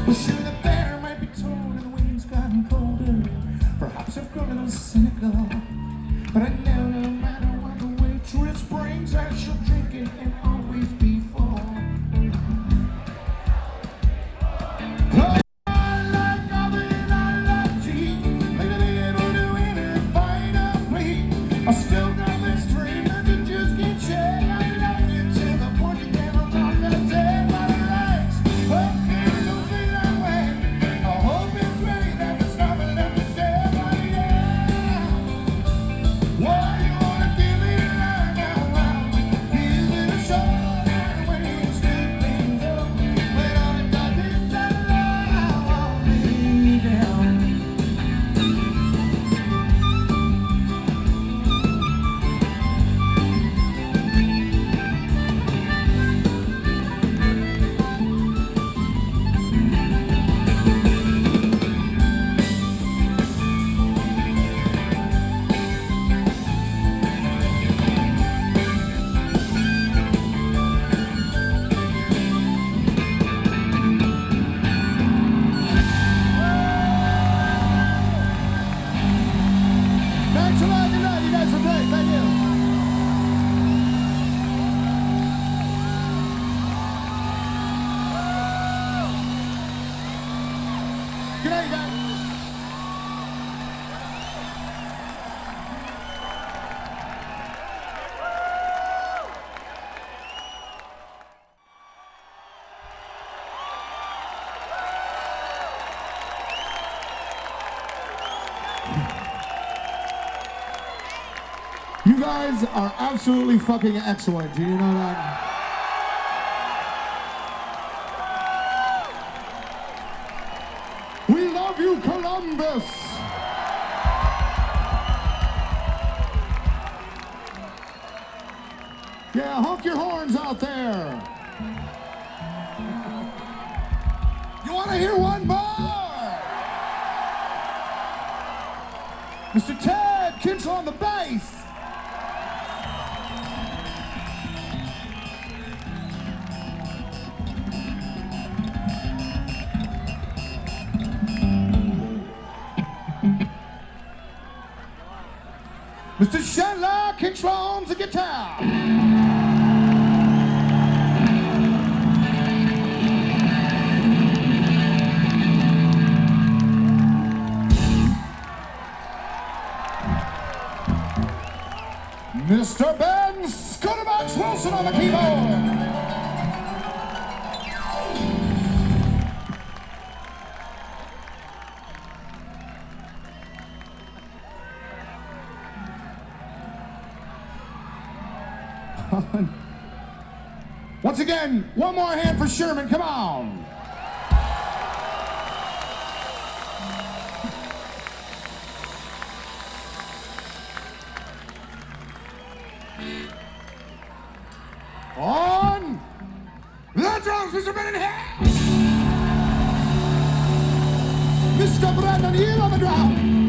Well, sure, the banner might be torn and the wind's gotten colder. Perhaps I've grown a little cynical, but I know no matter what the waitress brings, I shall drink it and always be full. Oh, I like coffee and I like tea. Like to be able to win and fight a plea. I still got this dream that you just can't share. I love you till the point you can't unlock the day. My legs, okay, something that way. I hope it's ready that it's not left to say. But yeah, why you wanna give me a line now? I'm feeling a short and when you slip things up. When all the darkness I won't be down. Thanks a lot. Good night. You guys are great. Thank you. Good night, guys. You guys are absolutely fucking excellent. Do you know that? We love you, Columbus. Yeah, honk your horns out there. You want to hear one more? Mr. Ted Kinchel on the bass. Mr. Chandler controls the guitar. Mr. Ben Scudderbox Wilson on the keyboard. Once again, one more hand for Sherman, come on. On the drums, Mr. Bennett here. Mr. Brandon here on the drum.